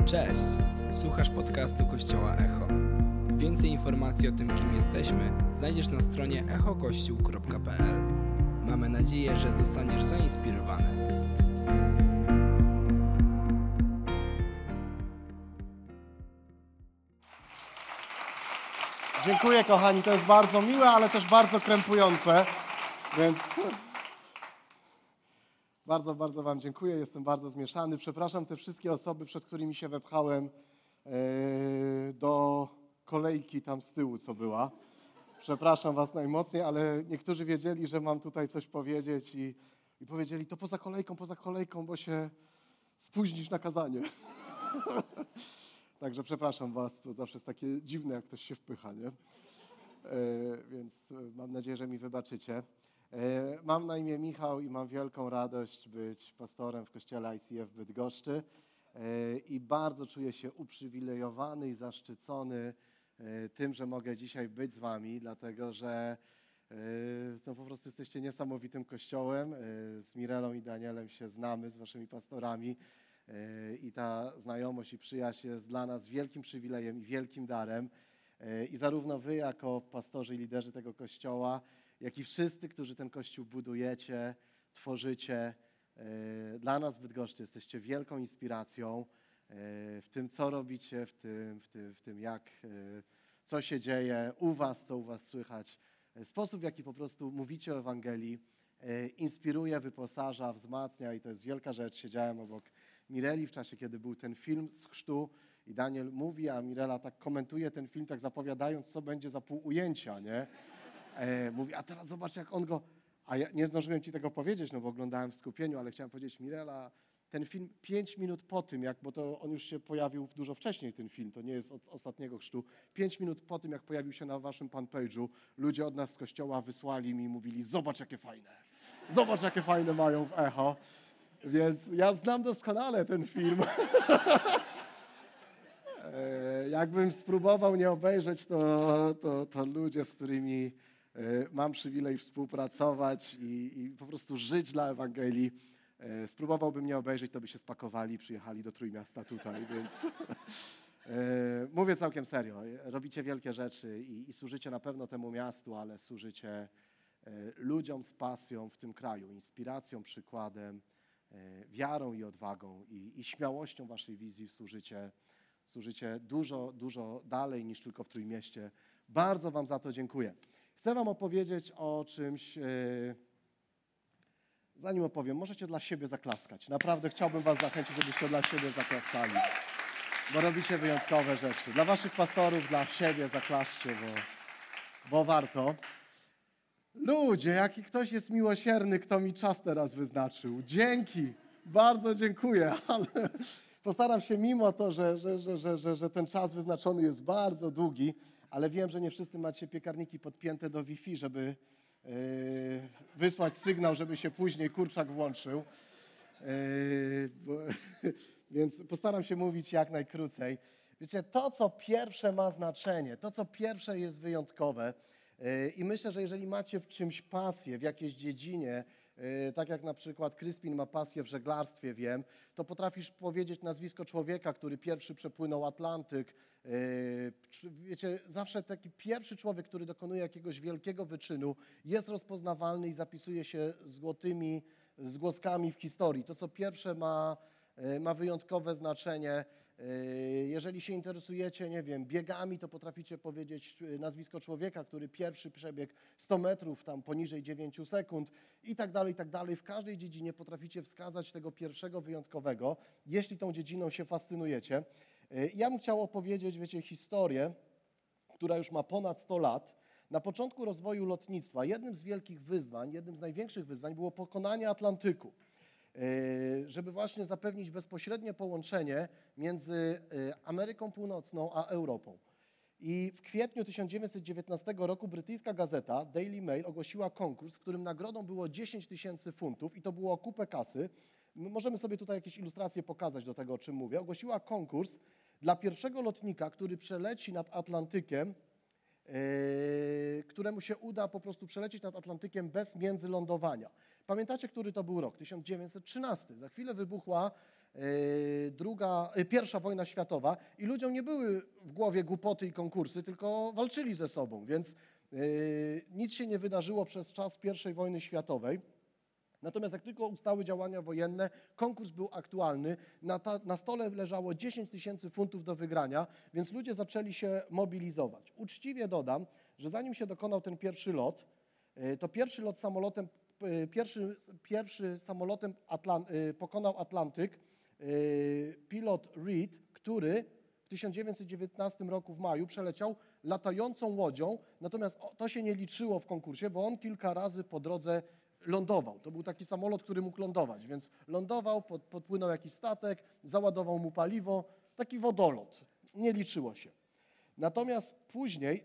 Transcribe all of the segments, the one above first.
Cześć! Słuchasz podcastu Kościoła Echo. Więcej informacji o tym, kim jesteśmy, znajdziesz na stronie echokościół.pl. Mamy nadzieję, że zostaniesz zainspirowany. Dziękuję, kochani, to jest bardzo miłe, ale też bardzo krępujące, więc bardzo wam dziękuję, jestem bardzo zmieszany. Przepraszam te wszystkie osoby, przed którymi się wepchałem do kolejki tam z tyłu, co była. Przepraszam was najmocniej, ale niektórzy wiedzieli, że mam tutaj coś powiedzieć i powiedzieli, to poza kolejką, bo się spóźnisz na kazanie. Także przepraszam was, to zawsze jest takie dziwne, jak ktoś się wpycha, nie? Więc mam nadzieję, że mi wybaczycie. Mam na imię Michał i mam wielką radość być pastorem w kościele ICF w Bydgoszczy i bardzo czuję się uprzywilejowany i zaszczycony tym, że mogę dzisiaj być z wami, dlatego że no po prostu jesteście niesamowitym kościołem. Z Mirelą i Danielem się znamy, z waszymi pastorami. I ta znajomość i przyjaźń jest dla nas wielkim przywilejem i wielkim darem. I zarówno wy jako pastorzy i liderzy tego Kościoła, jak i wszyscy, którzy ten Kościół budujecie, tworzycie, dla nas w Bydgoszczy jesteście wielką inspiracją w tym, co robicie, w tym jak, co się dzieje u was, co u was słychać. Sposób, w jaki po prostu mówicie o Ewangelii, inspiruje, wyposaża, wzmacnia i to jest wielka rzecz. Siedziałem obok Mireli w czasie, kiedy był ten film z chrztu i Daniel mówi, a Mirela tak komentuje ten film, tak zapowiadając, co będzie za pół ujęcia, nie? Mówi, a teraz zobacz, jak on go... A ja nie zdążyłem ci tego powiedzieć, no bo oglądałem w skupieniu, ale chciałem powiedzieć, Mirela, ten film 5 minut po tym, bo to on już się pojawił dużo wcześniej, ten film, to nie jest od ostatniego chrztu, 5 minut po tym, jak pojawił się na waszym fanpage'u, ludzie od nas z kościoła wysłali mi i mówili, zobacz, jakie fajne mają w Echo. Więc ja znam doskonale ten film. Jakbym spróbował nie obejrzeć, to ludzie, z którymi mam przywilej współpracować i po prostu żyć dla Ewangelii, spróbowałbym nie obejrzeć, to by się spakowali i przyjechali do Trójmiasta tutaj, więc mówię całkiem serio. Robicie wielkie rzeczy i służycie na pewno temu miastu, ale służycie ludziom z pasją w tym kraju, inspiracją, przykładem, wiarą i odwagą i śmiałością waszej wizji służycie dużo dalej niż tylko w Trójmieście. Bardzo wam za to dziękuję. Chcę wam opowiedzieć o czymś, zanim opowiem, możecie dla siebie zaklaskać. Naprawdę chciałbym was zachęcić, żebyście dla siebie zaklaskali, bo robicie wyjątkowe rzeczy. Dla waszych pastorów, dla siebie zaklaszcie, bo warto. Ludzie, jaki ktoś jest miłosierny, kto mi czas teraz wyznaczył. Dzięki, bardzo dziękuję, ale postaram się mimo to, że ten czas wyznaczony jest bardzo długi, ale wiem, że nie wszyscy macie piekarniki podpięte do Wi-Fi, żeby wysłać sygnał, żeby się później kurczak włączył. Więc postaram się mówić jak najkrócej. Wiecie, to co pierwsze ma znaczenie, to co pierwsze jest wyjątkowe, i myślę, że jeżeli macie w czymś pasję, w jakiejś dziedzinie, tak jak na przykład Kryspin ma pasję w żeglarstwie, wiem, to potrafisz powiedzieć nazwisko człowieka, który pierwszy przepłynął Atlantyk. Wiecie, zawsze taki pierwszy człowiek, który dokonuje jakiegoś wielkiego wyczynu, jest rozpoznawalny i zapisuje się złotymi zgłoskami w historii. To, co pierwsze ma wyjątkowe znaczenie. Jeżeli się interesujecie, nie wiem, biegami, to potraficie powiedzieć nazwisko człowieka, który pierwszy przebiegł 100 metrów, tam poniżej 9 sekund i tak dalej. W każdej dziedzinie potraficie wskazać tego pierwszego wyjątkowego, jeśli tą dziedziną się fascynujecie. Ja bym chciał opowiedzieć, wiecie, historię, która już ma ponad 100 lat. Na początku rozwoju lotnictwa jednym z wielkich wyzwań, jednym z największych wyzwań było pokonanie Atlantyku, żeby właśnie zapewnić bezpośrednie połączenie między Ameryką Północną a Europą. I w kwietniu 1919 roku brytyjska gazeta Daily Mail ogłosiła konkurs, w którym nagrodą było 10 000 funtów i to było kupę kasy. Możemy sobie tutaj jakieś ilustracje pokazać do tego, o czym mówię. Ogłosiła konkurs dla pierwszego lotnika, który przeleci nad Atlantykiem, któremu się uda po prostu przelecieć nad Atlantykiem bez międzylądowania. Pamiętacie, który to był rok? 1913. Za chwilę wybuchła Pierwsza wojna światowa i ludziom nie były w głowie głupoty i konkursy, tylko walczyli ze sobą, więc nic się nie wydarzyło przez czas I wojny światowej. Natomiast jak tylko ustały działania wojenne, konkurs był aktualny, na stole leżało 10 000 funtów do wygrania, więc ludzie zaczęli się mobilizować. Uczciwie dodam, że zanim się dokonał ten pierwszy lot, to pierwszy lot samolotem, pierwszy samolotem pokonał Atlantyk pilot Reed, który w 1919 roku w maju przeleciał latającą łodzią, natomiast to się nie liczyło w konkursie, bo on kilka razy po drodze lądował. To był taki samolot, który mógł lądować, więc lądował, podpłynął jakiś statek, załadował mu paliwo, taki wodolot. Nie liczyło się. Natomiast później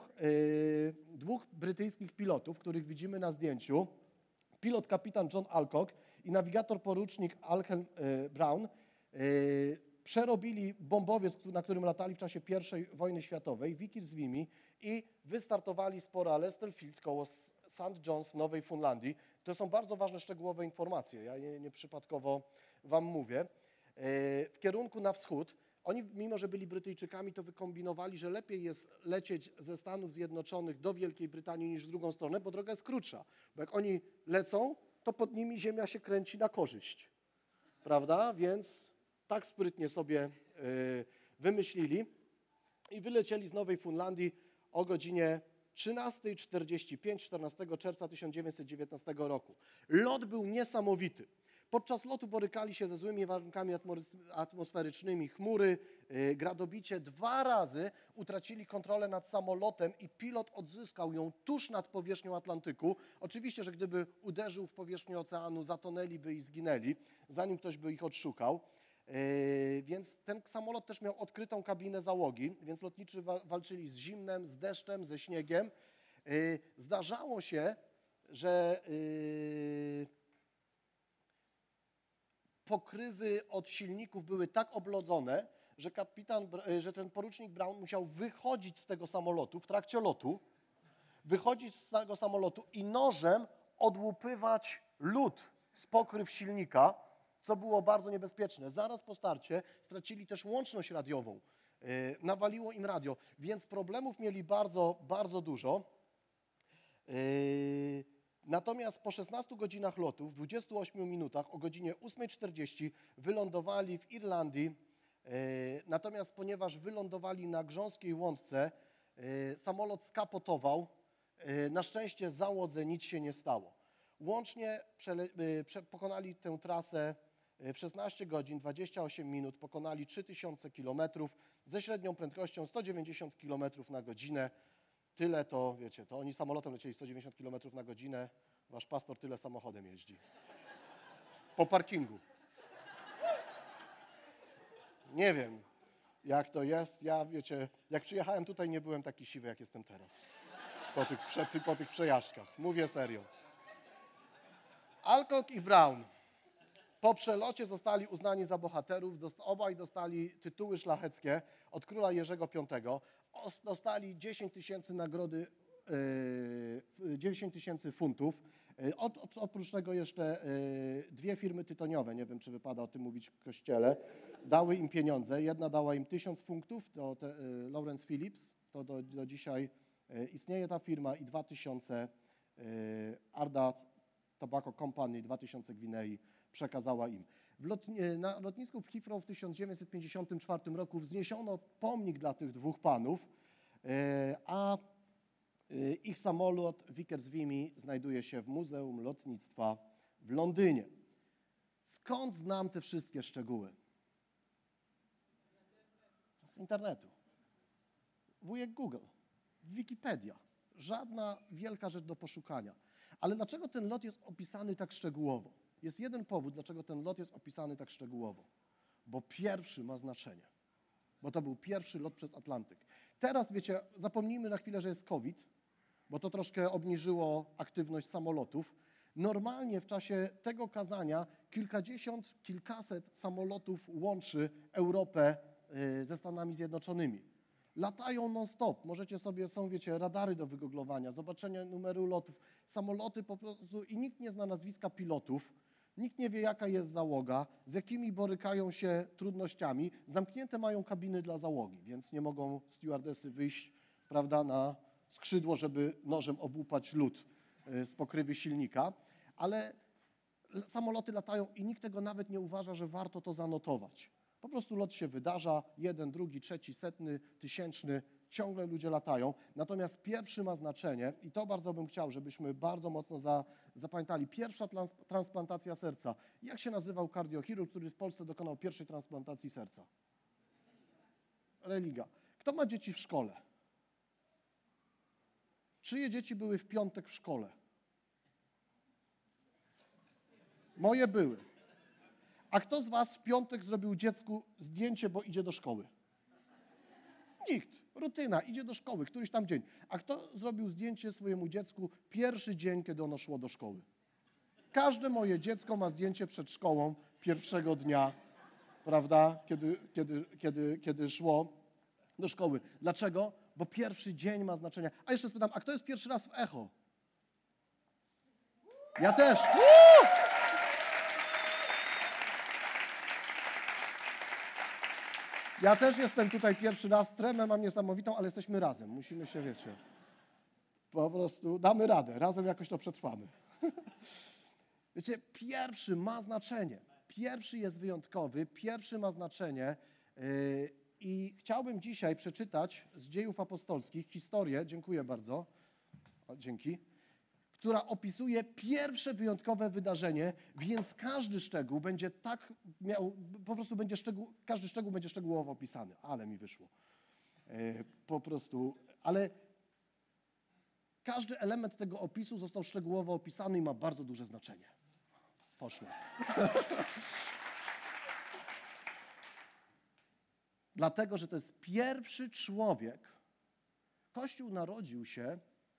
dwóch brytyjskich pilotów, których widzimy na zdjęciu, pilot kapitan John Alcock i nawigator porucznik Alhelm Brown, przerobili bombowiec, na którym latali w czasie I wojny światowej, Vickers-Vimy, i wystartowali z Port Lesterfield koło St. John's w Nowej Fundlandii. To są bardzo ważne, szczegółowe informacje, ja nie przypadkowo wam mówię. W kierunku na wschód, oni mimo, że byli Brytyjczykami, to wykombinowali, że lepiej jest lecieć ze Stanów Zjednoczonych do Wielkiej Brytanii niż w drugą stronę, bo droga jest krótsza. Bo jak oni lecą, to pod nimi ziemia się kręci na korzyść, prawda? Więc tak sprytnie sobie wymyślili i wylecieli z Nowej Fundlandii o godzinie 13:45 14 czerwca 1919 roku. Lot był niesamowity. Podczas lotu borykali się ze złymi warunkami atmosferycznymi, chmury, gradobicie. 2 razy utracili kontrolę nad samolotem i pilot odzyskał ją tuż nad powierzchnią Atlantyku. Oczywiście, że gdyby uderzył w powierzchnię oceanu, zatonęliby i zginęli, zanim ktoś by ich odszukał. Więc ten samolot też miał odkrytą kabinę załogi, więc lotniczy walczyli z zimnem, z deszczem, ze śniegiem. Zdarzało się, że pokrywy od silników były tak oblodzone, że ten porucznik Brown musiał wychodzić z tego samolotu w trakcie lotu, wychodzić z tego samolotu i nożem odłupywać lód z pokryw silnika, co było bardzo niebezpieczne. Zaraz po starcie stracili też łączność radiową. Nawaliło im radio, więc problemów mieli bardzo, bardzo dużo. Natomiast po 16 godzinach lotu, w 28 minutach, o godzinie 8:40 wylądowali w Irlandii. Natomiast ponieważ wylądowali na grząskiej łące, samolot skapotował. Na szczęście załodze nic się nie stało. Łącznie pokonali tę trasę w 16 godzin, 28 minut, pokonali 3000 kilometrów ze średnią prędkością 190 km na godzinę. Tyle to, wiecie, to oni samolotem lecieli 190 km na godzinę, wasz pastor tyle samochodem jeździ. Po parkingu. Nie wiem, jak to jest. Ja, wiecie, jak przyjechałem tutaj, nie byłem taki siwy, jak jestem teraz. Po tych przejażdżkach. Mówię serio. Alcock i Brown po przelocie zostali uznani za bohaterów. Obaj dostali tytuły szlacheckie od króla Jerzego V. Dostali 10 000 nagrody, 10 000 funtów. Oprócz tego jeszcze 2 firmy tytoniowe, nie wiem, czy wypada o tym mówić w kościele, dały im pieniądze. Jedna dała im 1000 funtów, to Lawrence Phillips, to do dzisiaj istnieje ta firma, i 2000 Ardagh Tobacco Company, 2000 Gwinei przekazała im. Na lotnisku w Heathrow w 1954 roku wzniesiono pomnik dla tych 2 panów, a ich samolot Vickers-Vimy znajduje się w Muzeum Lotnictwa w Londynie. Skąd znam te wszystkie szczegóły? Z internetu. Wujek Google, Wikipedia. Żadna wielka rzecz do poszukania. Ale dlaczego ten lot jest opisany tak szczegółowo? Jest jeden powód, dlaczego ten lot jest opisany tak szczegółowo. Bo pierwszy ma znaczenie. Bo to był pierwszy lot przez Atlantyk. Teraz, wiecie, zapomnijmy na chwilę, że jest COVID, bo to troszkę obniżyło aktywność samolotów. Normalnie w czasie tego kazania kilkaset samolotów łączy Europę ze Stanami Zjednoczonymi. Latają non-stop. Możecie sobie, wiecie, radary do wygooglowania, zobaczenia numeru lotów, samoloty po prostu, i nikt nie zna nazwiska pilotów. Nikt nie wie, jaka jest załoga, z jakimi borykają się trudnościami. Zamknięte mają kabiny dla załogi, więc nie mogą stewardesy wyjść, prawda, na skrzydło, żeby nożem obłupać lód z pokrywy silnika. Ale samoloty latają i nikt tego nawet nie uważa, że warto to zanotować. Po prostu lot się wydarza, 1, 2, 3, 100, 1000, ciągle ludzie latają. Natomiast pierwszy ma znaczenie i to bardzo bym chciał, żebyśmy bardzo mocno zapamiętali. Pierwsza transplantacja serca. Jak się nazywał kardiochirurg, który w Polsce dokonał pierwszej transplantacji serca? Religa. Kto ma dzieci w szkole? Czyje dzieci były w piątek w szkole? Moje były. A kto z was w piątek zrobił dziecku zdjęcie, bo idzie do szkoły? Nikt. Rutyna, idzie do szkoły, któryś tam dzień. A kto zrobił zdjęcie swojemu dziecku pierwszy dzień, kiedy ono szło do szkoły? Każde moje dziecko ma zdjęcie przed szkołą pierwszego dnia, prawda, kiedy szło do szkoły. Dlaczego? Bo pierwszy dzień ma znaczenie. A jeszcze spytam, a kto jest pierwszy raz w Echo? Ja też. Ja też jestem tutaj pierwszy raz, tremę mam niesamowitą, ale jesteśmy razem. Musimy się, wiecie, po prostu damy radę, razem jakoś to przetrwamy. Wiecie, pierwszy ma znaczenie. Pierwszy jest wyjątkowy, pierwszy ma znaczenie i chciałbym dzisiaj przeczytać z Dziejów Apostolskich historię, dziękuję bardzo, dzięki, która opisuje pierwsze wyjątkowe wydarzenie, więc każdy szczegół będzie tak miał, po prostu będzie każdy szczegół będzie szczegółowo opisany. Ale mi wyszło. Po prostu, ale każdy element tego opisu został szczegółowo opisany i ma bardzo duże znaczenie. Poszło. Dlatego, że to jest pierwszy człowiek. Kościół narodził się.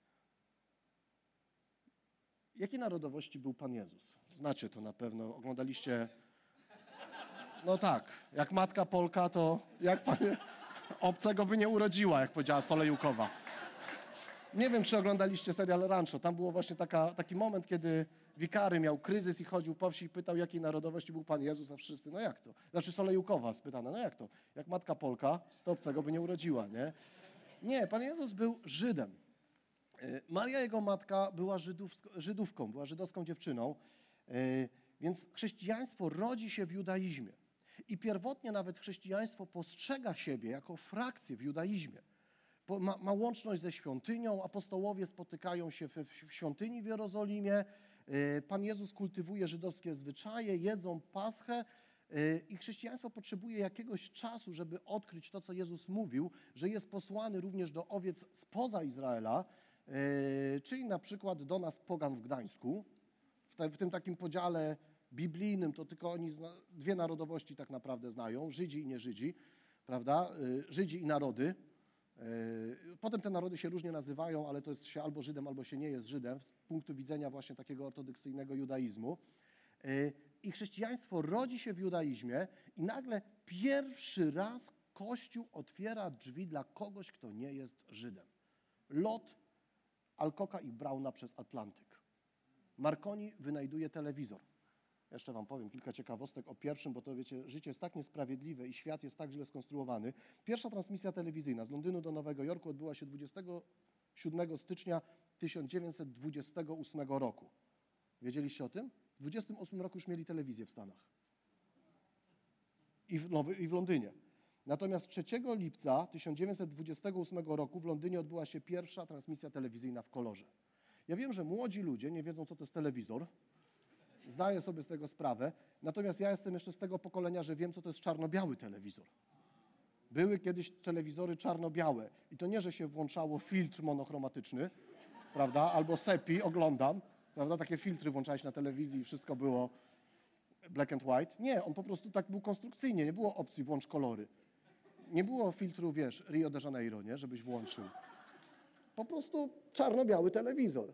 Jakiej narodowości był Pan Jezus? Znacie to na pewno, oglądaliście. No tak, jak matka Polka, to jak Pan obcego by nie urodziła, jak powiedziała Solejukowa. Nie wiem, czy oglądaliście serial Rancho. Tam było właśnie taki moment, kiedy wikary miał kryzys i chodził po wsi i pytał, jakiej narodowości był Pan Jezus, a wszyscy, no jak to? Znaczy Solejukowa spytana, no jak to? Jak matka Polka, to obcego by nie urodziła, nie? Nie, Pan Jezus był Żydem. Maria, jego matka, była Żydówką, była żydowską dziewczyną, więc chrześcijaństwo rodzi się w judaizmie. I pierwotnie nawet chrześcijaństwo postrzega siebie jako frakcję w judaizmie. Ma łączność ze świątynią, apostołowie spotykają się w świątyni w Jerozolimie, Pan Jezus kultywuje żydowskie zwyczaje, jedzą Paschę i chrześcijaństwo potrzebuje jakiegoś czasu, żeby odkryć to, co Jezus mówił, że jest posłany również do owiec spoza Izraela, czyli na przykład do nas pogan w Gdańsku. W tym takim podziale biblijnym to tylko oni dwie narodowości tak naprawdę znają, Żydzi i nie-Żydzi, prawda? Żydzi i narody. Potem te narody się różnie nazywają, ale to jest się albo Żydem, albo się nie jest Żydem z punktu widzenia właśnie takiego ortodoksyjnego judaizmu. I chrześcijaństwo rodzi się w judaizmie i nagle pierwszy raz Kościół otwiera drzwi dla kogoś, kto nie jest Żydem. Lot Alcoca i Brauna przez Atlantyk. Marconi wynajduje telewizor. Jeszcze wam powiem kilka ciekawostek o pierwszym, bo to wiecie, życie jest tak niesprawiedliwe i świat jest tak źle skonstruowany. Pierwsza transmisja telewizyjna z Londynu do Nowego Jorku odbyła się 27 stycznia 1928 roku. Wiedzieliście o tym? W 28 roku już mieli telewizję w Stanach. I w Londynie. Natomiast 3 lipca 1928 roku w Londynie odbyła się pierwsza transmisja telewizyjna w kolorze. Ja wiem, że młodzi ludzie nie wiedzą, co to jest telewizor. Zdaję sobie z tego sprawę. Natomiast ja jestem jeszcze z tego pokolenia, że wiem, co to jest czarno-biały telewizor. Były kiedyś telewizory czarno-białe. I to nie, że się włączało filtr monochromatyczny, prawda, albo sepi, oglądam, prawda, takie filtry włączałeś na telewizji i wszystko było black and white. Nie, on po prostu tak był konstrukcyjnie, nie było opcji włącz kolory. Nie było filtru, wiesz, Rio de Janeiro, nie, żebyś włączył. Po prostu czarno-biały telewizor.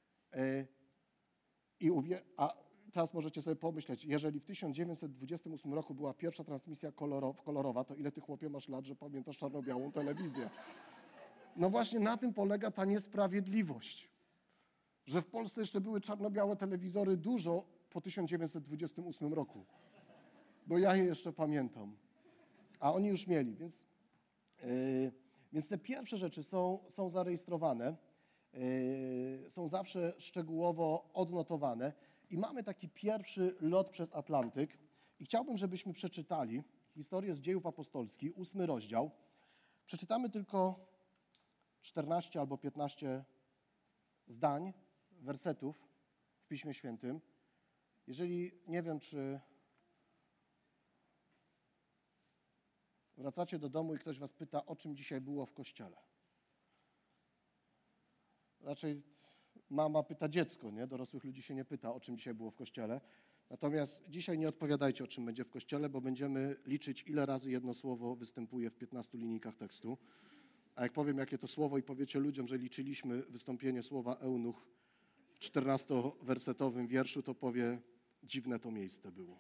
A teraz możecie sobie pomyśleć, jeżeli w 1928 roku była pierwsza transmisja kolorowa, to ile ty, chłopie, masz lat, że pamiętasz czarno-białą telewizję? No właśnie na tym polega ta niesprawiedliwość. Że w Polsce jeszcze były czarno-białe telewizory dużo po 1928 roku, bo ja je jeszcze pamiętam, a oni już mieli, więc te pierwsze rzeczy są zarejestrowane, są zawsze szczegółowo odnotowane i mamy taki pierwszy lot przez Atlantyk i chciałbym, żebyśmy przeczytali historię z Dziejów Apostolskich, 8 rozdział. Przeczytamy tylko 14 albo 15 zdań, wersetów w Piśmie Świętym. Jeżeli, nie wiem, czy wracacie do domu i ktoś was pyta, o czym dzisiaj było w kościele. Raczej mama pyta dziecko, nie? Dorosłych ludzi się nie pyta, o czym dzisiaj było w kościele. Natomiast dzisiaj nie odpowiadajcie, o czym będzie w kościele, bo będziemy liczyć, ile razy jedno słowo występuje w 15 linijkach tekstu. A jak powiem, jakie to słowo i powiecie ludziom, że liczyliśmy wystąpienie słowa eunuch w 14-wersetowym wierszu, to powie, dziwne to miejsce było.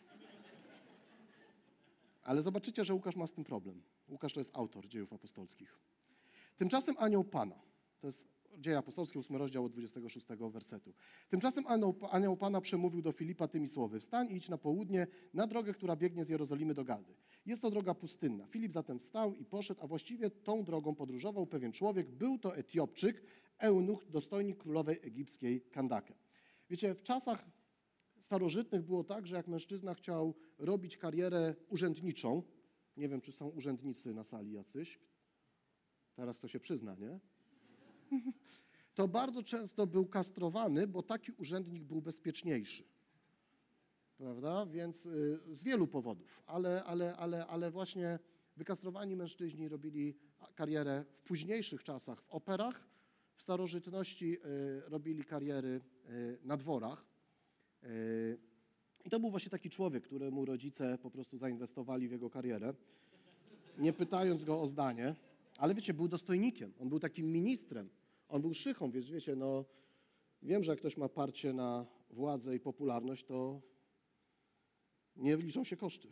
Ale zobaczycie, że Łukasz ma z tym problem. Łukasz to jest autor Dziejów Apostolskich. Tymczasem anioł Pana, to jest Dzieje Apostolskie, 8 rozdział od 26 wersetu. Tymczasem anioł Pana przemówił do Filipa tymi słowy. Wstań i idź na południe, na drogę, która biegnie z Jerozolimy do Gazy. Jest to droga pustynna. Filip zatem wstał i poszedł, a właściwie tą drogą podróżował pewien człowiek. Był to Etiopczyk, eunuch, dostojnik królowej egipskiej Kandake. Wiecie, w czasach starożytnych było tak, że jak mężczyzna chciał robić karierę urzędniczą, nie wiem, czy są urzędnicy na sali jacyś, teraz to się przyzna, nie? To bardzo często był kastrowany, bo taki urzędnik był bezpieczniejszy. Prawda? Więc z wielu powodów, ale właśnie wykastrowani mężczyźni robili karierę w późniejszych czasach w operach, w starożytności robili kariery na dworach. I to był właśnie taki człowiek, któremu rodzice po prostu zainwestowali w jego karierę, nie pytając go o zdanie, ale wiecie, był dostojnikiem, on był takim ministrem, on był szychą, więc wiecie, no wiem, że jak ktoś ma parcie na władzę i popularność, to nie liczą się koszty.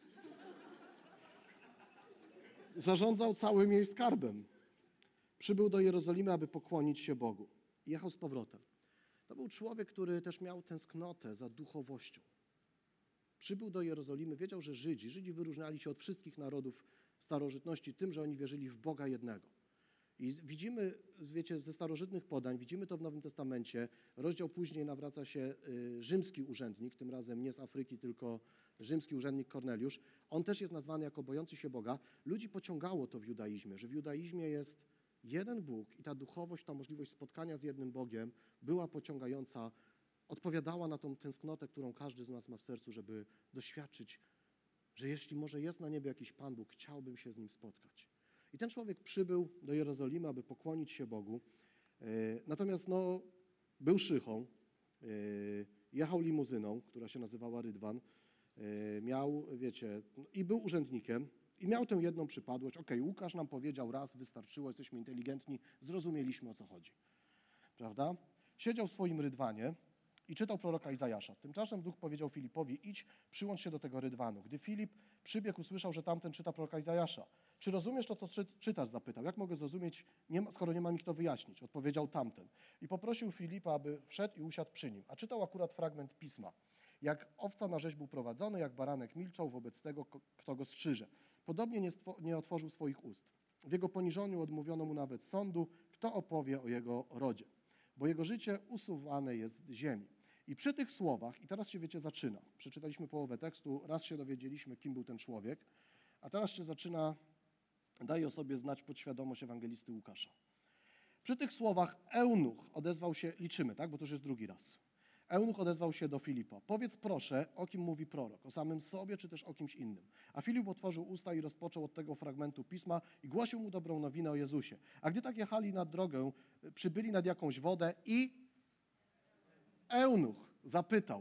Zarządzał całym jej skarbem. Przybył do Jerozolimy, aby pokłonić się Bogu. I jechał z powrotem. To był człowiek, który też miał tęsknotę za duchowością. Przybył do Jerozolimy, wiedział, że Żydzi wyróżniali się od wszystkich narodów starożytności tym, że oni wierzyli w Boga jednego. I widzimy, wiecie, ze starożytnych podań, widzimy to w Nowym Testamencie, rozdział później nawraca się rzymski urzędnik, tym razem nie z Afryki, tylko rzymski urzędnik Korneliusz. On też jest nazwany jako bojący się Boga. Ludzi pociągało to w judaizmie, że w judaizmie jest jeden Bóg i ta duchowość, ta możliwość spotkania z jednym Bogiem była pociągająca, odpowiadała na tą tęsknotę, którą każdy z nas ma w sercu, żeby doświadczyć, że jeśli może jest na niebie jakiś Pan Bóg, chciałbym się z Nim spotkać. I ten człowiek przybył do Jerozolimy, aby pokłonić się Bogu. Natomiast no, był szychą, jechał limuzyną, która się nazywała Rydwan, miał, wiecie, i był urzędnikiem i miał tę jedną przypadłość. Okej, Łukasz nam powiedział raz, wystarczyło, jesteśmy inteligentni, zrozumieliśmy, o co chodzi. Prawda? Siedział w swoim Rydwanie i czytał proroka Izajasza. Tymczasem Duch powiedział Filipowi, idź, przyłącz się do tego Rydwanu. Gdy Filip przybiegł, usłyszał, że tamten czyta proroka Izajasza. Czy rozumiesz to, co czytasz? Zapytał. Jak mogę zrozumieć, skoro nie ma mi kto wyjaśnić? Odpowiedział tamten. I poprosił Filipa, aby wszedł i usiadł przy nim. A czytał akurat fragment pisma. Jak owca na rzeź był prowadzony, jak baranek milczał wobec tego, kto go strzyże. Podobnie nie otworzył swoich ust. W jego poniżeniu odmówiono mu nawet sądu, kto opowie o jego rodzie. Bo jego życie usuwane jest z ziemi. I przy tych słowach, i teraz się, wiecie, zaczyna. Przeczytaliśmy połowę tekstu, raz się dowiedzieliśmy, kim był ten człowiek, a teraz się zaczyna, daje o sobie znać podświadomość ewangelisty Łukasza. Przy tych słowach eunuch odezwał się, liczymy, tak, bo to już jest drugi raz. Eunuch odezwał się do Filipa. Powiedz proszę, o kim mówi prorok, o samym sobie, czy też o kimś innym. A Filip otworzył usta i rozpoczął od tego fragmentu pisma i głosił mu dobrą nowinę o Jezusie. A gdy tak jechali na drogę, przybyli nad jakąś wodę i eunuch zapytał,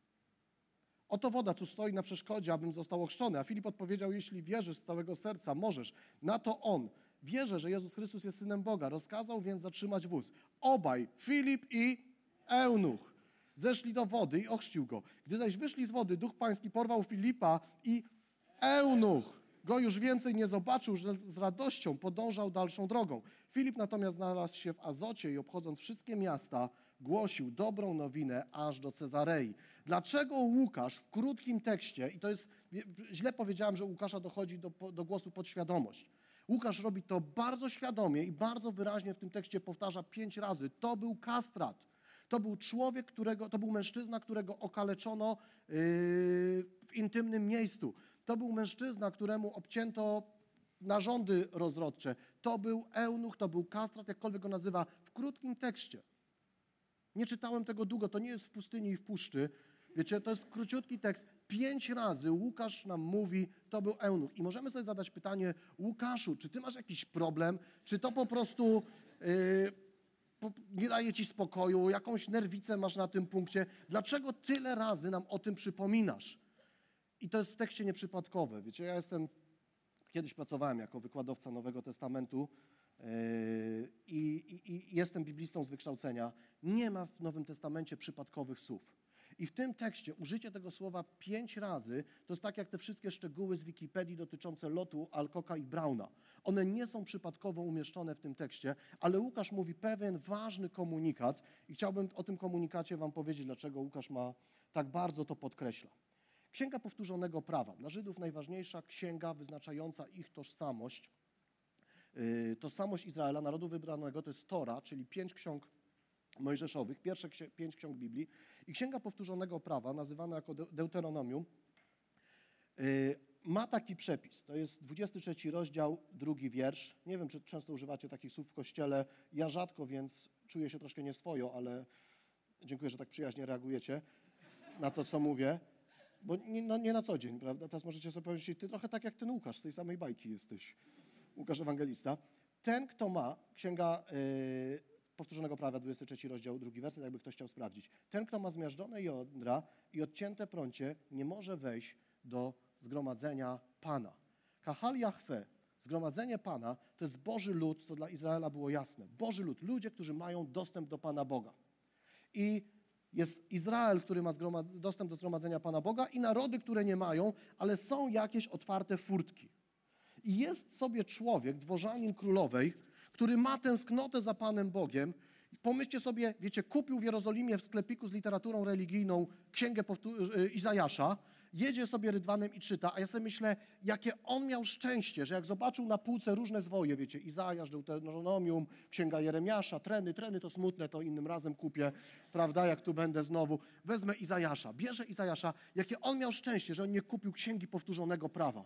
oto woda, cóż stoi na przeszkodzie, abym został ochrzczony. A Filip odpowiedział, jeśli wierzysz z całego serca, możesz. Na to on, wierzę, że Jezus Chrystus jest Synem Boga. Rozkazał więc zatrzymać wóz. Obaj, Filip i eunuch, zeszli do wody i ochrzcił go. Gdy zaś wyszli z wody, Duch Pański porwał Filipa i eunuch go już więcej nie zobaczył, że z radością podążał dalszą drogą. Filip natomiast znalazł się w Azocie i obchodząc wszystkie miasta, głosił dobrą nowinę aż do Cezarei. Dlaczego Łukasz w krótkim tekście, i to jest, źle powiedziałem, że Łukasza dochodzi do głosu podświadomość. Łukasz robi to bardzo świadomie i bardzo wyraźnie w tym tekście powtarza 5 razy. To był kastrat. To był człowiek, to był mężczyzna, którego okaleczono w intymnym miejscu. To był mężczyzna, któremu obcięto narządy rozrodcze. To był eunuch, to był kastrat, jakkolwiek go nazywa, w krótkim tekście. Nie czytałem tego długo, to nie jest w pustyni i w puszczy. Wiecie, to jest króciutki tekst. 5 razy Łukasz nam mówi, to był eunuch. I możemy sobie zadać pytanie, Łukaszu, czy ty masz jakiś problem? Czy to po prostu nie daje ci spokoju? Jakąś nerwicę masz na tym punkcie? Dlaczego tyle razy nam o tym przypominasz? I to jest w tekście nieprzypadkowe. Wiecie, kiedyś pracowałem jako wykładowca Nowego Testamentu i jestem biblistą z wykształcenia. Nie ma w Nowym Testamencie przypadkowych słów. I w tym tekście użycie tego słowa 5 razy to jest tak jak te wszystkie szczegóły z Wikipedii dotyczące lotu Alcocka i Browna. One nie są przypadkowo umieszczone w tym tekście, ale Łukasz mówi pewien ważny komunikat i chciałbym o tym komunikacie wam powiedzieć, dlaczego Łukasz tak bardzo to podkreśla. Księga Powtórzonego Prawa. Dla Żydów najważniejsza księga wyznaczająca ich tożsamość. Tożsamość Izraela, narodu wybranego, to jest Tora, czyli 5 ksiąg mojżeszowych, pierwsze 5 ksiąg Biblii. I Księga Powtórzonego Prawa, nazywana jako Deuteronomium, ma taki przepis. To jest 23 rozdział, 2 wiersz. Nie wiem, czy często używacie takich słów w kościele. Ja rzadko, więc czuję się troszkę nieswojo, ale dziękuję, że tak przyjaźnie reagujecie na to, co mówię. Bo nie na co dzień, prawda? Teraz możecie sobie powiedzieć, ty trochę tak jak ten Łukasz, z tej samej bajki jesteś. Łukasz Ewangelista. Ten, kto ma, Księga Powtórzonego Prawa, 23 rozdział, 2 werset, jakby ktoś chciał sprawdzić. Ten, kto ma zmiażdżone jądra i odcięte prącie, nie może wejść do zgromadzenia Pana. Kahal Jahwe, zgromadzenie Pana, to jest Boży lud, co dla Izraela było jasne. Boży lud, ludzie, którzy mają dostęp do Pana Boga. I jest Izrael, który ma dostęp do zgromadzenia Pana Boga i narody, które nie mają, ale są jakieś otwarte furtki. I jest sobie człowiek, dworzanin królowej, który ma tęsknotę za Panem Bogiem. Pomyślcie sobie, wiecie, kupił w Jerozolimie w sklepiku z literaturą religijną księgę Izajasza, jedzie sobie rydwanem i czyta, a ja sobie myślę, jakie on miał szczęście, że jak zobaczył na półce różne zwoje, wiecie, Izajasz, Deuteronomium, księga Jeremiasza, treny to smutne, to innym razem kupię, prawda, jak tu będę znowu, wezmę Izajasza, bierze Izajasza, jakie on miał szczęście, że on nie kupił księgi Powtórzonego Prawa.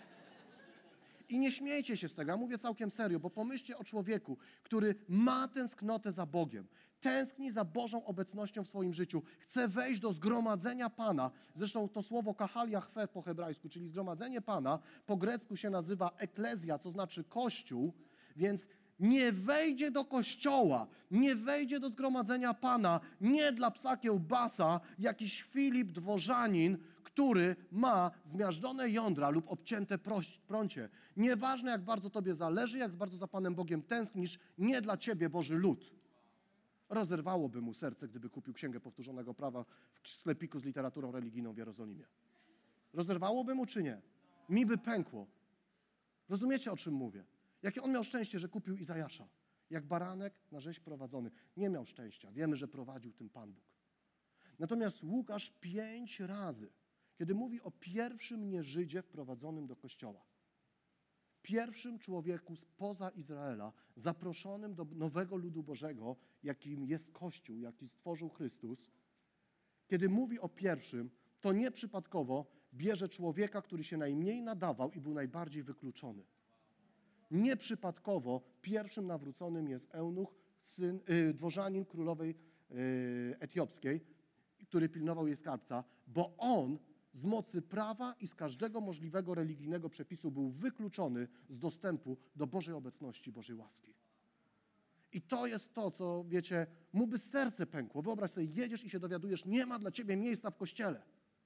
I nie śmiejcie się z tego, ja mówię całkiem serio, bo pomyślcie o człowieku, który ma tęsknotę za Bogiem, tęskni za Bożą obecnością w swoim życiu, chce wejść do zgromadzenia Pana. Zresztą to słowo kahal jahwe po hebrajsku, czyli zgromadzenie Pana, po grecku się nazywa eklezja, co znaczy kościół, więc nie wejdzie do kościoła, nie wejdzie do zgromadzenia Pana, nie dla psa kiełbasa, jakiś Filip dworzanin, który ma zmiażdżone jądra lub obcięte prącie. Nieważne, jak bardzo tobie zależy, jak bardzo za Panem Bogiem tęsknisz, nie dla ciebie Boży lud. Rozerwałoby mu serce, gdyby kupił Księgę Powtórzonego Prawa w sklepiku z literaturą religijną w Jerozolimie. Rozerwałoby mu, czy nie? Mi by pękło. Rozumiecie, o czym mówię? Jakie on miał szczęście, że kupił Izajasza. Jak baranek na rzeź prowadzony. Nie miał szczęścia. Wiemy, że prowadził tym Pan Bóg. Natomiast Łukasz 5 razy, kiedy mówi o pierwszym nieżydzie wprowadzonym do Kościoła, pierwszym człowieku spoza Izraela, zaproszonym do nowego ludu Bożego, jakim jest Kościół, jaki stworzył Chrystus, kiedy mówi o pierwszym, to nieprzypadkowo bierze człowieka, który się najmniej nadawał i był najbardziej wykluczony. Nieprzypadkowo pierwszym nawróconym jest eunuch, dworzanin królowej etiopskiej, który pilnował jej skarbca, bo on z mocy prawa i z każdego możliwego religijnego przepisu był wykluczony z dostępu do Bożej obecności, Bożej łaski. I to jest to, co, wiecie, mu by serce pękło. Wyobraź sobie, jedziesz i się dowiadujesz, nie ma dla ciebie miejsca w kościele.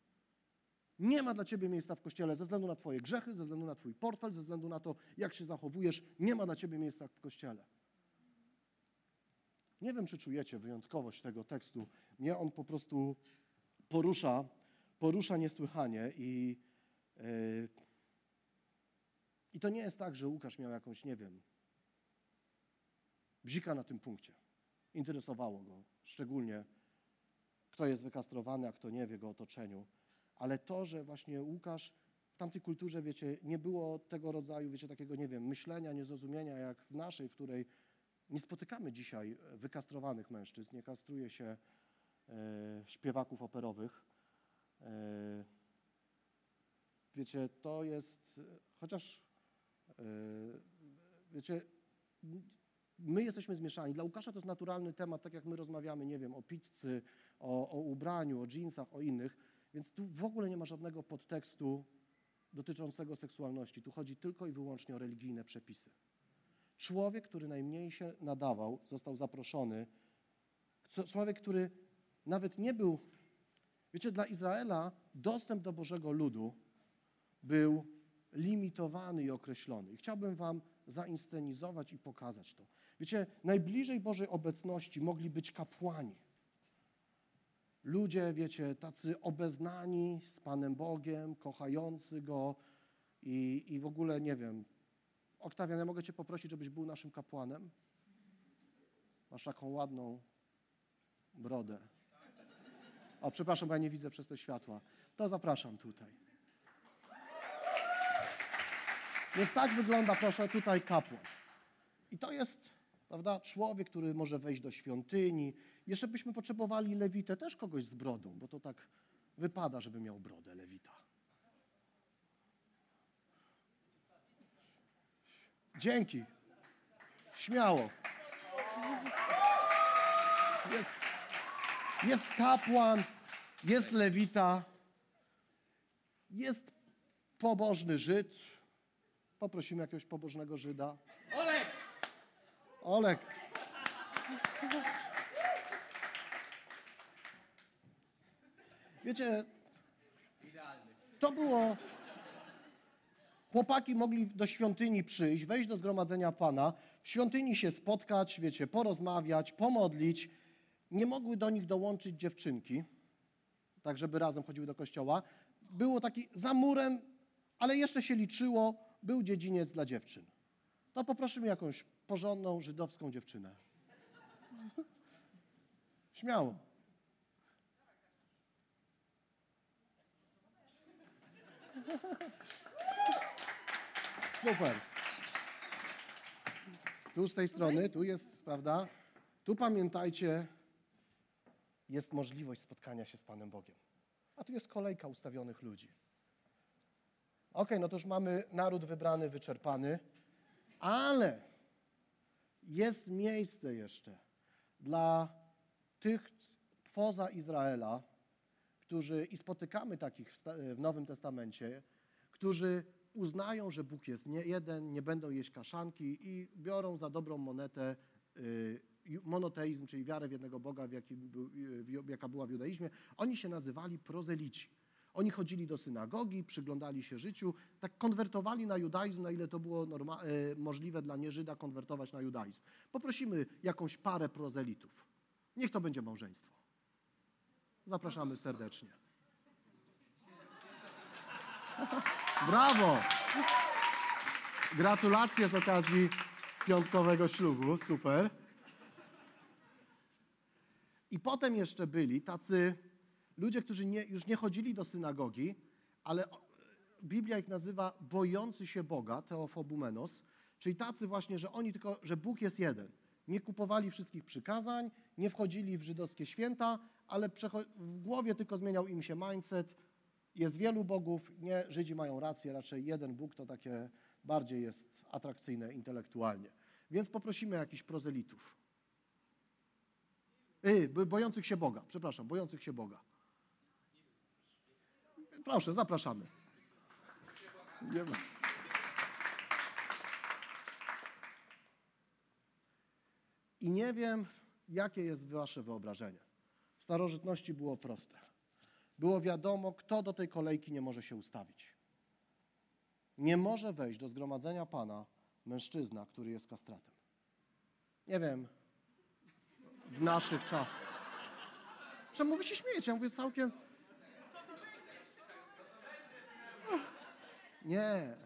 Nie ma dla ciebie miejsca w kościele ze względu na twoje grzechy, ze względu na twój portfel, ze względu na to, jak się zachowujesz. Nie ma dla ciebie miejsca w kościele. Nie wiem, czy czujecie wyjątkowość tego tekstu. Mnie on po prostu porusza niesłychanie i to nie jest tak, że Łukasz miał jakąś, nie wiem, bzika na tym punkcie. Interesowało go szczególnie kto jest wykastrowany, a kto nie w jego otoczeniu. Ale to, że właśnie Łukasz w tamtej kulturze, wiecie, nie było tego rodzaju, wiecie, takiego, nie wiem, myślenia, niezrozumienia jak w naszej, w której nie spotykamy dzisiaj wykastrowanych mężczyzn, nie kastruje się śpiewaków operowych. Wiecie, to jest, chociaż, wiecie, my jesteśmy zmieszani. Dla Łukasza to jest naturalny temat, tak jak my rozmawiamy, nie wiem, o pizzy, o ubraniu, o dżinsach, o innych, więc tu w ogóle nie ma żadnego podtekstu dotyczącego seksualności. Tu chodzi tylko i wyłącznie o religijne przepisy. Człowiek, który najmniej się nadawał, został zaproszony. Człowiek, który nawet nie był, wiecie, dla Izraela dostęp do Bożego ludu był limitowany i określony. I chciałbym wam zainscenizować i pokazać to. Wiecie, najbliżej Bożej obecności mogli być kapłani. Ludzie, wiecie, tacy obeznani z Panem Bogiem, kochający Go i w ogóle, nie wiem, Oktawian, ja mogę cię poprosić, żebyś był naszym kapłanem? Masz taką ładną brodę. O, przepraszam, bo ja nie widzę przez te światła. To zapraszam tutaj. Więc tak wygląda, proszę, tutaj kapłan. I to jest, prawda, człowiek, który może wejść do świątyni. Jeszcze byśmy potrzebowali lewitę, też kogoś z brodą, bo to tak wypada, żeby miał brodę lewita. Dzięki. Śmiało. Jest kapłan, jest lewita, jest pobożny Żyd. Poprosimy jakiegoś pobożnego Żyda. Olek! Olek. Wiecie, to było... Chłopaki mogli do świątyni przyjść, wejść do zgromadzenia Pana, w świątyni się spotkać, wiecie, porozmawiać, pomodlić. Nie mogły do nich dołączyć dziewczynki, tak żeby razem chodziły do kościoła. Było taki za murem, ale jeszcze się liczyło, był dziedziniec dla dziewczyn. To poprosimy jakąś porządną, żydowską dziewczynę. Śmiało. Super. Tu z tej strony, tu jest, prawda? Tu pamiętajcie, jest możliwość spotkania się z Panem Bogiem. A tu jest kolejka ustawionych ludzi. Okej, no to już mamy naród wybrany, wyczerpany, ale jest miejsce jeszcze dla tych poza Izraela, którzy, i spotykamy takich w Nowym Testamencie, którzy uznają, że Bóg jest nie jeden, nie będą jeść kaszanki i biorą za dobrą monetę monoteizm, czyli wiarę w jednego Boga, jaka była w judaizmie. Oni się nazywali prozelici. Oni chodzili do synagogi, przyglądali się życiu, tak konwertowali na judaizm, na ile to było możliwe dla nieżyda konwertować na judaizm. Poprosimy jakąś parę prozelitów. Niech to będzie małżeństwo. Zapraszamy serdecznie. Brawo! Gratulacje z okazji piątkowego ślubu, super. I potem jeszcze byli tacy ludzie, którzy już nie chodzili do synagogi, ale Biblia ich nazywa bojący się Boga, teofobumenos, czyli tacy właśnie, że oni tylko, że Bóg jest jeden. Nie kupowali wszystkich przykazań, nie wchodzili w żydowskie święta, ale w głowie tylko zmieniał im się mindset. Jest wielu bogów, nie, Żydzi mają rację, raczej jeden Bóg to takie bardziej jest atrakcyjne intelektualnie. Więc poprosimy jakichś prozelitów. Bojących się Boga, przepraszam, bojących się Boga. Proszę, zapraszamy. Nie ma. I nie wiem, jakie jest wasze wyobrażenie. W starożytności było proste. Było wiadomo, kto do tej kolejki nie może się ustawić. Nie może wejść do zgromadzenia Pana mężczyzna, który jest kastratem. Nie wiem, w naszych czasach. Czemu wy się śmiejecie? Ja mówię całkiem... Nie.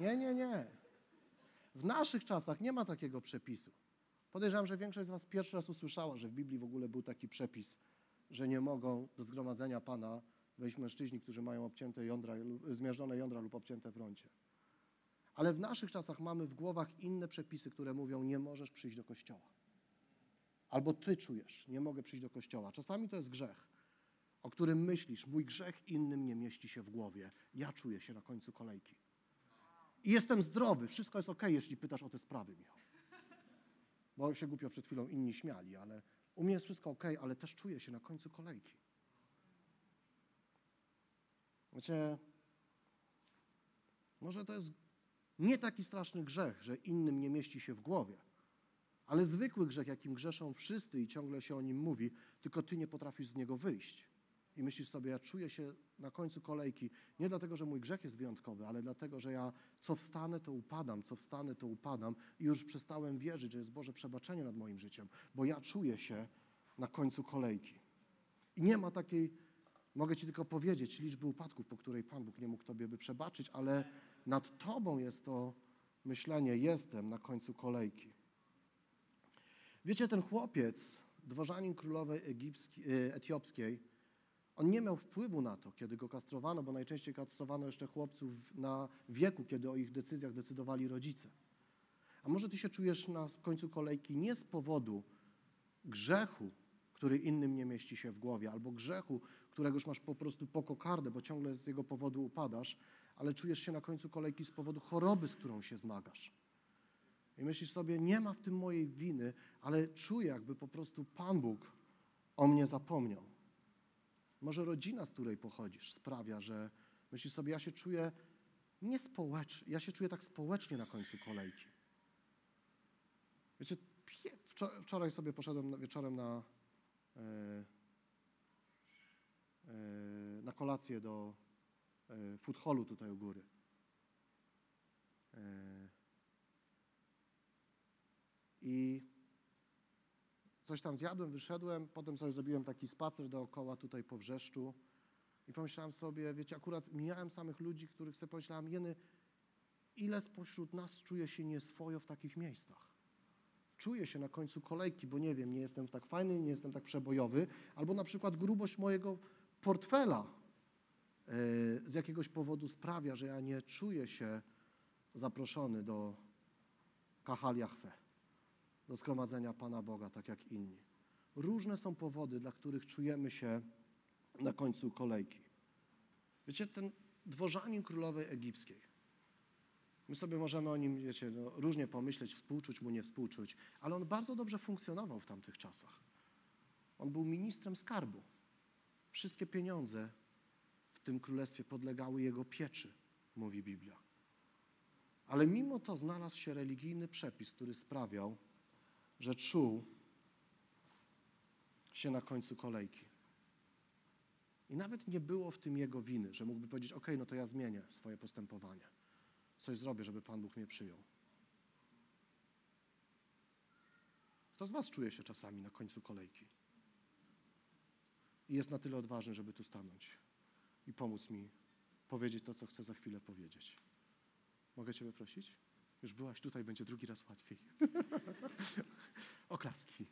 W naszych czasach nie ma takiego przepisu. Podejrzewam, że większość z was pierwszy raz usłyszała, że w Biblii w ogóle był taki przepis, że nie mogą do zgromadzenia Pana wejść mężczyźni, którzy mają obcięte jądra, zmiażdżone jądra lub obcięte prącie. Ale w naszych czasach mamy w głowach inne przepisy, które mówią, nie możesz przyjść do kościoła. Albo ty czujesz, nie mogę przyjść do kościoła. Czasami to jest grzech, o którym myślisz, mój grzech innym nie mieści się w głowie. Ja czuję się na końcu kolejki. I jestem zdrowy, wszystko jest okej, jeśli pytasz o te sprawy, Michał. Bo się głupio przed chwilą inni śmiali, ale u mnie jest wszystko okej, ale też czuję się na końcu kolejki. Wiecie, może to jest nie taki straszny grzech, że innym nie mieści się w głowie, ale zwykły grzech, jakim grzeszą wszyscy i ciągle się o nim mówi, tylko ty nie potrafisz z niego wyjść. I myślisz sobie, ja czuję się na końcu kolejki, nie dlatego, że mój grzech jest wyjątkowy, ale dlatego, że ja co wstanę, to upadam, co wstanę, to upadam i już przestałem wierzyć, że jest Boże przebaczenie nad moim życiem, bo ja czuję się na końcu kolejki. I nie ma takiej, mogę ci tylko powiedzieć, liczby upadków, po której Pan Bóg nie mógł tobie by przebaczyć, ale nad tobą jest to myślenie, jestem na końcu kolejki. Wiecie, ten chłopiec, dworzanin królowej etiopskiej, on nie miał wpływu na to, kiedy go kastrowano, bo najczęściej kastrowano jeszcze chłopców na wieku, kiedy o ich decyzjach decydowali rodzice. A może ty się czujesz na końcu kolejki nie z powodu grzechu, który innym nie mieści się w głowie, albo grzechu, którego już masz po prostu po kokardę, bo ciągle z jego powodu upadasz, ale czujesz się na końcu kolejki z powodu choroby, z którą się zmagasz. I myślisz sobie, nie ma w tym mojej winy, ale czuję, jakby po prostu Pan Bóg o mnie zapomniał. Może rodzina, z której pochodzisz, sprawia, że myślisz sobie, ja się czuję niespołecznie, ja się czuję tak społecznie na końcu kolejki. Wiecie, wczoraj sobie poszedłem wieczorem na kolację do food hallu tutaj u góry. I coś tam zjadłem, wyszedłem, potem sobie zrobiłem taki spacer dookoła tutaj po Wrzeszczu i pomyślałem sobie, wiecie, akurat mijałem samych ludzi, których sobie pomyślałem, ile spośród nas czuje się nieswojo w takich miejscach. Czuję się na końcu kolejki, bo nie wiem, nie jestem tak fajny, nie jestem tak przebojowy, albo na przykład grubość mojego portfela z jakiegoś powodu sprawia, że ja nie czuję się zaproszony do Kahal Jahwe, do zgromadzenia Pana Boga, tak jak inni. Różne są powody, dla których czujemy się na końcu kolejki. Wiecie, ten dworzanin królowej egipskiej, my sobie możemy o nim, wiecie, różnie pomyśleć, współczuć mu, nie współczuć, ale on bardzo dobrze funkcjonował w tamtych czasach. On był ministrem skarbu. Wszystkie pieniądze w tym królestwie podlegały jego pieczy, mówi Biblia. Ale mimo to znalazł się religijny przepis, który sprawiał, że czuł się na końcu kolejki. I nawet nie było w tym jego winy, że mógłby powiedzieć, okej, no to ja zmienię swoje postępowanie. Coś zrobię, żeby Pan Bóg mnie przyjął. Kto z was czuje się czasami na końcu kolejki? I jest na tyle odważny, żeby tu stanąć i pomóc mi powiedzieć to, co chcę za chwilę powiedzieć. Mogę Ciebie prosić? Już byłaś tutaj, będzie drugi raz łatwiej. Oklaski.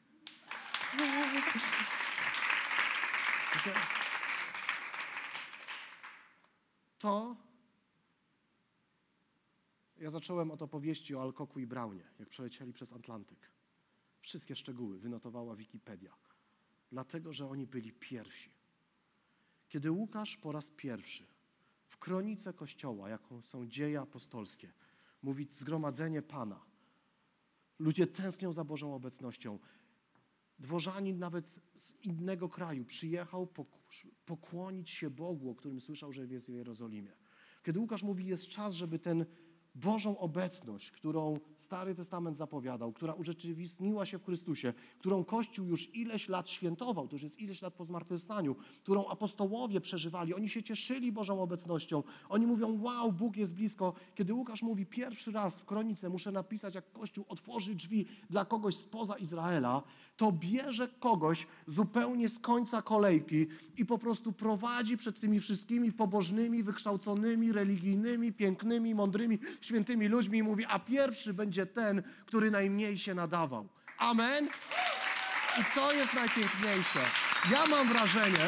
Ja zacząłem od opowieści o Alcoku i Brownie, jak przelecieli przez Atlantyk. Wszystkie szczegóły wynotowała Wikipedia. Dlatego, że oni byli pierwsi. Kiedy Łukasz po raz pierwszy w kronice Kościoła, jaką są dzieje apostolskie, mówi zgromadzenie Pana, ludzie tęsknią za Bożą obecnością. Dworzanin nawet z innego kraju przyjechał pokłonić się Bogu, o którym słyszał, że jest w Jerozolimie. Kiedy Łukasz mówi, jest czas, żeby tę Bożą obecność, którą Stary Testament zapowiadał, która urzeczywistniła się w Chrystusie, którą Kościół już ileś lat świętował, to już jest ileś lat po zmartwychwstaniu, którą apostołowie przeżywali, oni się cieszyli Bożą obecnością, oni mówią, wow, Bóg jest blisko. Kiedy Łukasz mówi pierwszy raz w kronice, muszę napisać, jak Kościół otworzy drzwi dla kogoś spoza Izraela, to bierze kogoś zupełnie z końca kolejki i po prostu prowadzi przed tymi wszystkimi pobożnymi, wykształconymi, religijnymi, pięknymi, mądrymi, świętymi ludźmi i mówi, a pierwszy będzie ten, który najmniej się nadawał. Amen? I to jest najpiękniejsze. Ja mam wrażenie,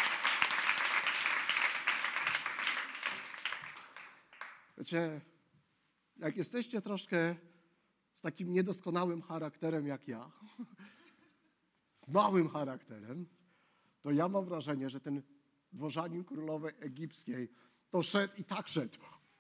wiecie, jak jesteście troszkę z takim niedoskonałym charakterem jak ja, z małym charakterem, to ja mam wrażenie, że ten dworzanin królowej egipskiej to szedł i tak szedł.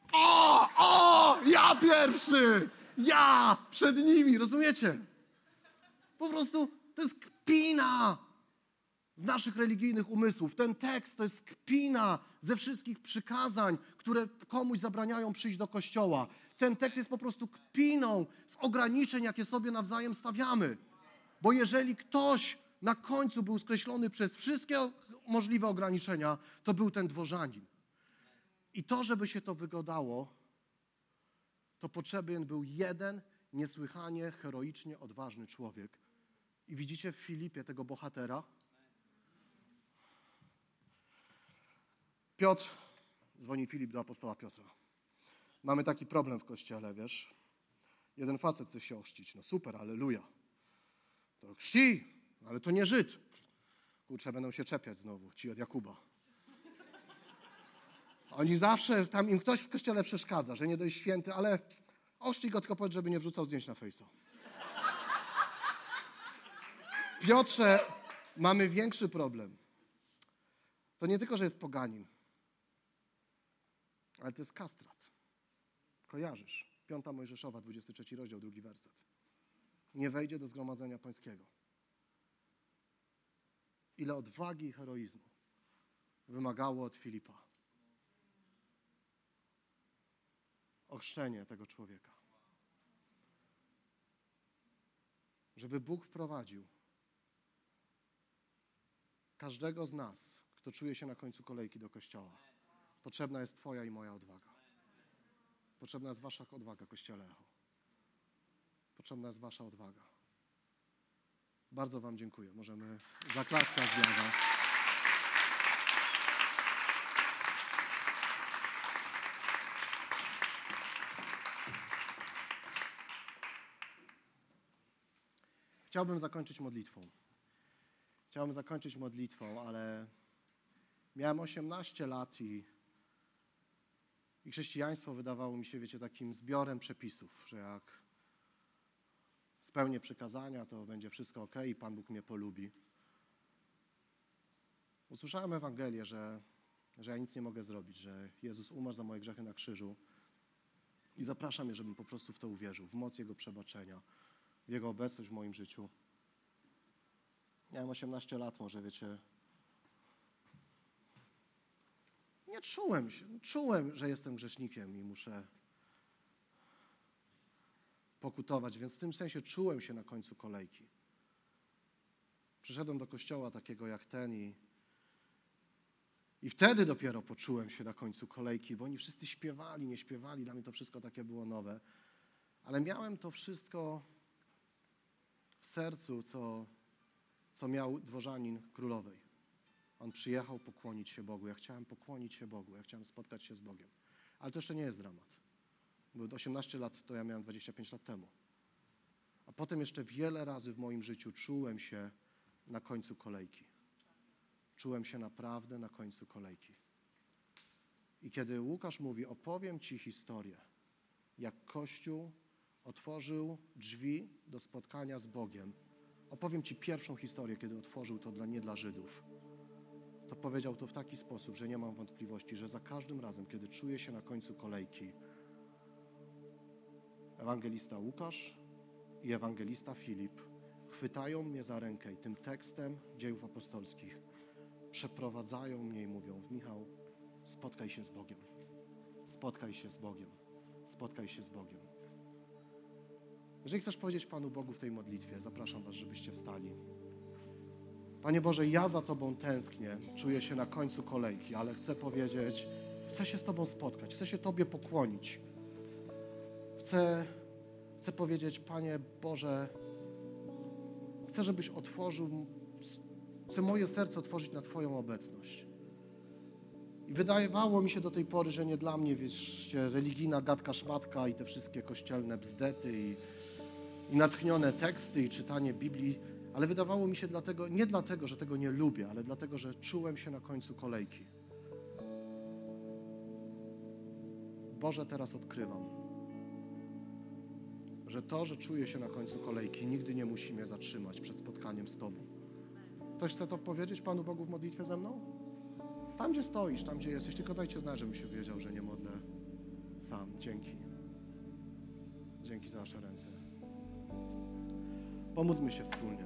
Ja pierwszy! Ja przed nimi, rozumiecie? Po prostu to jest kpina z naszych religijnych umysłów. Ten tekst to jest kpina ze wszystkich przykazań, które komuś zabraniają przyjść do kościoła. Ten tekst jest po prostu kpiną z ograniczeń, jakie sobie nawzajem stawiamy. Bo jeżeli ktoś na końcu był skreślony przez wszystkie możliwe ograniczenia, to był ten dworzanin. I to, żeby się to wygadało, to potrzebny był jeden niesłychanie heroicznie odważny człowiek. I widzicie w Filipie tego bohatera? Piotr, dzwoni Filip do apostoła Piotra. Mamy taki problem w kościele, wiesz? Jeden facet chce się ochrzcić. No super, alleluja. To chrzci, ale to nie Żyd. Kurczę, będą się czepiać znowu, ci od Jakuba. Oni zawsze, tam im ktoś w kościele przeszkadza, że nie dość święty, ale ochrzcij go, tylko powiedz, żeby nie wrzucał zdjęć na Face'a. Piotrze, mamy większy problem. To nie tylko, że jest poganin, ale to jest kastrat. Kojarzysz? 5 Mojżeszowa, 23 rozdział, 2 werset. Nie wejdzie do zgromadzenia pańskiego. Ile odwagi i heroizmu wymagało od Filipa ochrzczenie tego człowieka. Żeby Bóg wprowadził każdego z nas, kto czuje się na końcu kolejki do kościoła. Potrzebna jest twoja i moja odwaga. Potrzebna jest wasza odwaga, Kościele Echo. Potrzebna jest wasza odwaga. Bardzo wam dziękuję. Możemy zaklaskać dla was. Chciałbym zakończyć modlitwą. Ale miałem 18 lat i chrześcijaństwo wydawało mi się, wiecie, takim zbiorem przepisów, że jak spełnię przykazania, to będzie wszystko okej i Pan Bóg mnie polubi. Usłyszałem Ewangelię, że ja nic nie mogę zrobić, że Jezus umarł za moje grzechy na krzyżu i zapraszam je, żebym po prostu w to uwierzył, w moc Jego przebaczenia, w Jego obecność w moim życiu. Miałem 18 lat, może wiecie. Nie czułem, że jestem grzesznikiem i muszę pokutować, więc w tym sensie czułem się na końcu kolejki. Przyszedłem do kościoła takiego jak ten i wtedy dopiero poczułem się na końcu kolejki, bo oni wszyscy śpiewali, nie śpiewali, dla mnie to wszystko takie było nowe. Ale miałem to wszystko w sercu, co miał dworzanin królowej. On przyjechał pokłonić się Bogu. Ja chciałem pokłonić się Bogu. Ja chciałem spotkać się z Bogiem. Ale to jeszcze nie jest dramat. Bo 18 lat to ja miałem 25 lat temu. A potem jeszcze wiele razy w moim życiu czułem się na końcu kolejki. Czułem się naprawdę na końcu kolejki. I kiedy Łukasz mówi, opowiem ci historię, jak Kościół otworzył drzwi do spotkania z Bogiem. Opowiem ci pierwszą historię, kiedy otworzył to nie dla Żydów. To powiedział to w taki sposób, że nie mam wątpliwości, że za każdym razem, kiedy czuję się na końcu kolejki, ewangelista Łukasz i ewangelista Filip chwytają mnie za rękę i tym tekstem Dziejów Apostolskich przeprowadzają mnie i mówią, Michał, spotkaj się z Bogiem. Spotkaj się z Bogiem. Spotkaj się z Bogiem. Jeżeli chcesz powiedzieć Panu Bogu w tej modlitwie, zapraszam was, żebyście wstali. Panie Boże, ja za Tobą tęsknię, czuję się na końcu kolejki, ale chcę powiedzieć, chcę się z Tobą spotkać, chcę się Tobie pokłonić. Chcę powiedzieć, Panie Boże, chcę, żebyś otworzył, chcę moje serce otworzyć na Twoją obecność. I wydawało mi się do tej pory, że nie dla mnie, wiecie, religijna gadka szmatka i te wszystkie kościelne bzdety i natchnione teksty i czytanie Biblii, Ale wydawało mi się nie dlatego, że tego nie lubię, ale dlatego, że czułem się na końcu kolejki. Boże, teraz odkrywam, że to, że czuję się na końcu kolejki, nigdy nie musi mnie zatrzymać przed spotkaniem z Tobą. Ktoś chce to powiedzieć Panu Bogu w modlitwie ze mną? Tam, gdzie stoisz, tam, gdzie jesteś, tylko dajcie znać, żebym się wiedział, że nie modlę sam. Dzięki. Dzięki za nasze ręce. Pomódlmy się wspólnie.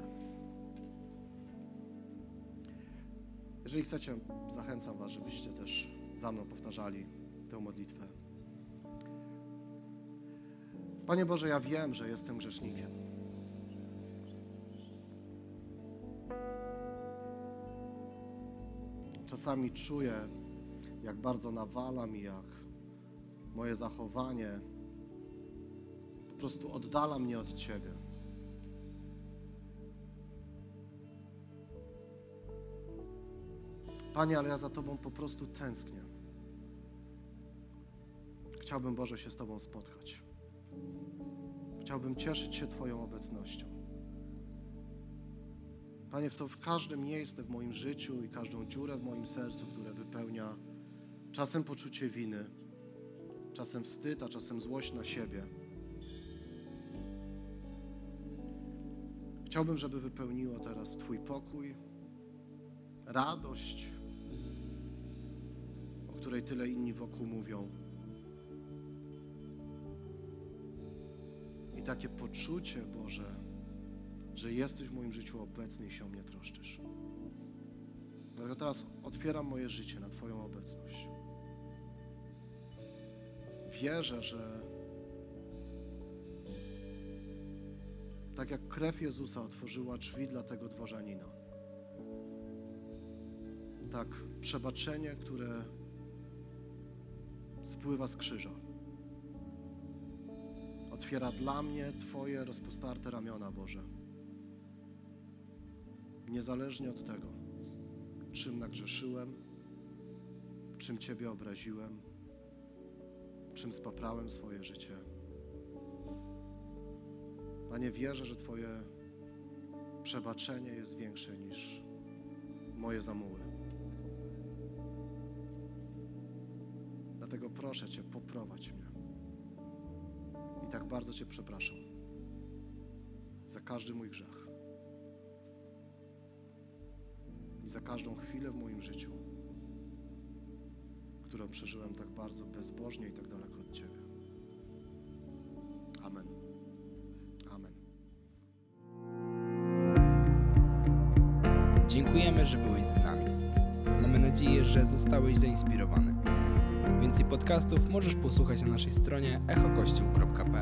Jeżeli chcecie, zachęcam Was, żebyście też za mną powtarzali tę modlitwę. Panie Boże, ja wiem, że jestem grzesznikiem. Czasami czuję, jak bardzo nawalam i jak moje zachowanie po prostu oddala mnie od Ciebie. Panie, ale ja za Tobą po prostu tęsknię. Chciałbym, Boże, się z Tobą spotkać. Chciałbym cieszyć się Twoją obecnością. Panie, w każde miejsce w moim życiu i każdą dziurę w moim sercu, które wypełnia czasem poczucie winy, czasem wstyd, a czasem złość na siebie. Chciałbym, żeby wypełniło teraz Twój pokój, radość, o której tyle inni wokół mówią. I takie poczucie, Boże, że jesteś w moim życiu obecny i się o mnie troszczysz. Dlatego teraz otwieram moje życie na Twoją obecność. Wierzę, że tak jak krew Jezusa otworzyła drzwi dla tego dworzanina, tak przebaczenie, które spływa z krzyża, otwiera dla mnie Twoje rozpostarte ramiona, Boże. Niezależnie od tego, czym nagrzeszyłem, czym Ciebie obraziłem, czym spaprałem swoje życie. Panie, wierzę, że Twoje przebaczenie jest większe niż moje zamuły. Dlatego proszę Cię, poprowadź mnie. I tak bardzo Cię przepraszam za każdy mój grzech i za każdą chwilę w moim życiu, którą przeżyłem tak bardzo bezbożnie i tak daleko od Ciebie. Amen. Amen. Dziękujemy, że byłeś z nami. Mamy nadzieję, że zostałeś zainspirowany. Więcej podcastów możesz posłuchać na naszej stronie echokościół.pl.